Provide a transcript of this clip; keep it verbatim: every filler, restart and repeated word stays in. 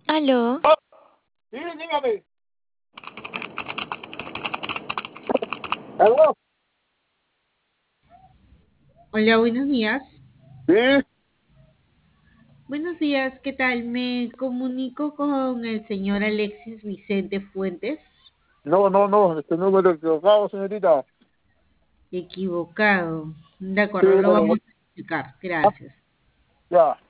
Aló. Ah, sí, dígame. ¿Aló? Hola, buenos días. Sí. Buenos días, ¿qué tal? Me comunico con el señor Alexis Vicente Fuentes. No, no, no, este número equivocado, señorita. Equivocado. De Sí, acuerdo, lo bueno, vamos bueno, a explicar. Gracias. ya.